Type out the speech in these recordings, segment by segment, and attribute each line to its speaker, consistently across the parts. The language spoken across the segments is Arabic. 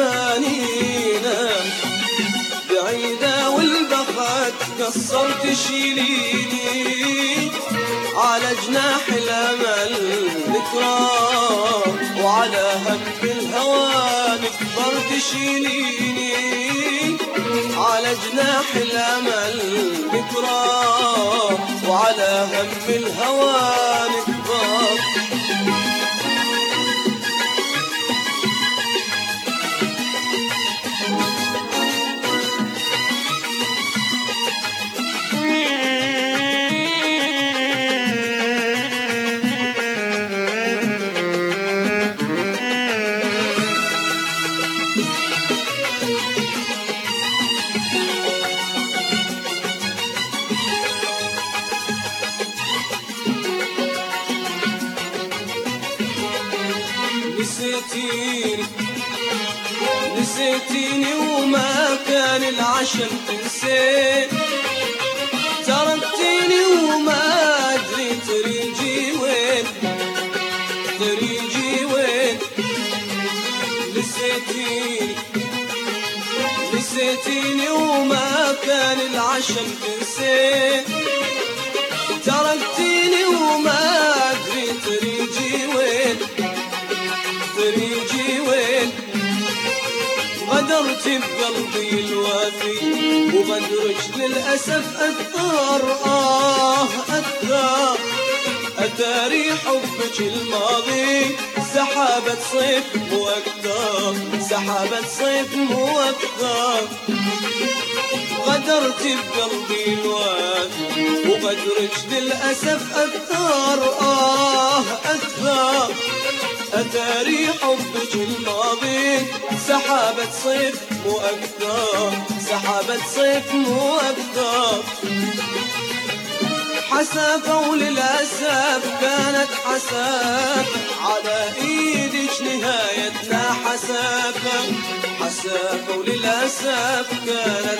Speaker 1: أمانينا بعيدة والبخت قصر تشيليني على جناح الأمل نكرار وعلى هم الهوى نكبر تشيليني على جناح الأمل نكرار وعلى هم الهوى نكبر نسيتيني وما كان العشم تنسين تركتيني وما أدري تريجي وين تريجي وين نسيتيني وما كان العشم تنسين تركتيني وما أدري تريجي وين تريجي وين غدرت بقلبي الوافي وغدرك للأسف أثار أثار أثاري حبك الماضي سحابة صيف مو أكثر سحابة صيف مو أكثر غدرت بقلبي الوافي وغدرك للأسف أثار أثار أثاري حبك الماضي سحابة صيف مو أكثر سحابة صيف مو أكثر حسافة وللأسف كانت حسافة على إيدك نهايتنا حسافة حسافة وللأسف كانت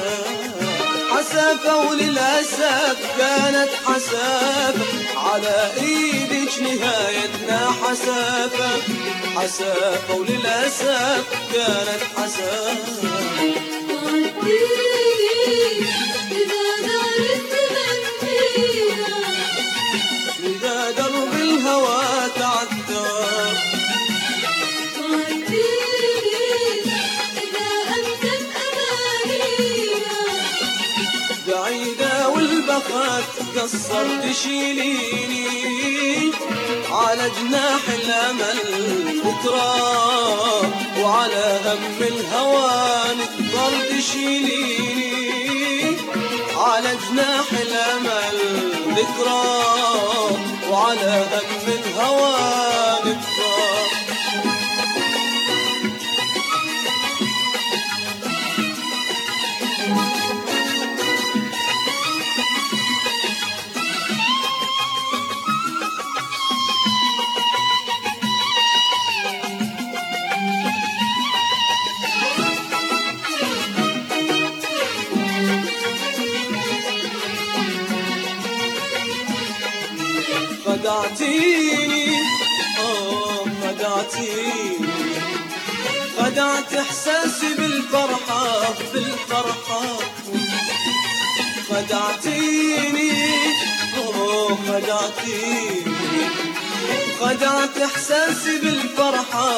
Speaker 1: حسافة وللأسف كانت حسافة على إيدك نهايتنا حسافة حسافة وللأسف كانت حسافة إذا درب الهوى تعدى بعيدة والبخت قصر تشيليني على جناح الأمل بكرة وعلى هم الهوى نكبر تشيليني على جناح الأمل ذكرى وعلى هم الهوى نكبر خدعتيني خدعتيني خدعت إحساسي بالفرحة خدعتيني خدعتيني خدعت إحساسي بالفرحة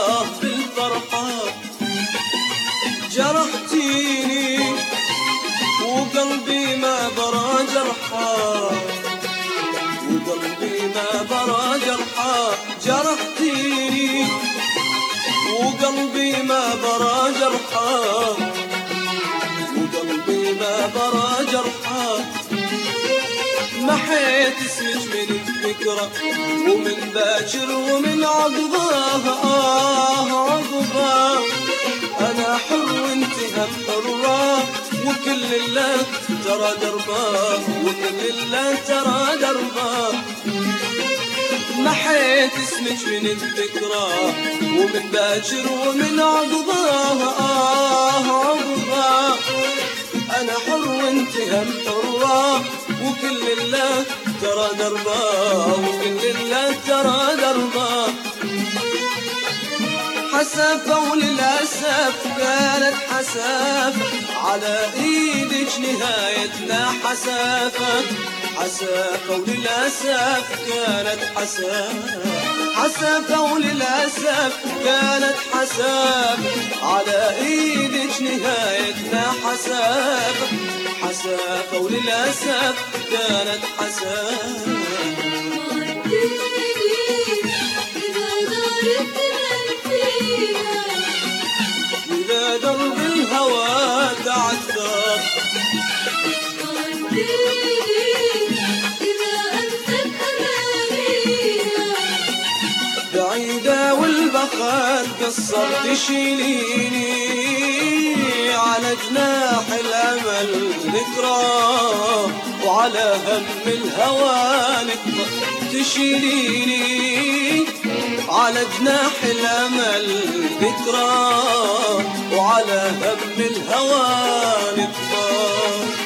Speaker 1: جرحتيني وقلبي ما برا جرحا وقلبي ما برا جرحا جرحتيني وقلبي ما برا جرحا وقلبي ما برا جرحا محيت اسمك من الذكرى ومن باكر ومن عقباها عقباها أنا حر وانت هم حرة وكل اللي ترى درباه وكل اللي ترى درباه محيت اسمك من الذكرى ومن باكر ومن عقباها عقباها أنا حر وانت هم حرة وكل اللي ترى درباه وكل اللي ترى درباه حسافة وللأسف كانت حسافة، على ايدك نهايتنا حسافة. حسافة وللأسف كانت حسافة، حسافة وللأسف كانت حسافة، على ايدك نهايتنا حسافة. حسافة وللأسف كانت حسافة. إذا درب الهوى تعثر بعيدة والبخت قصر تشيليني، على جناح الأمل ذكرى وعلى هم الهوى نكبر تشيليني، على جناح الأمل ذكرى وعلى هم الهوى نكبر.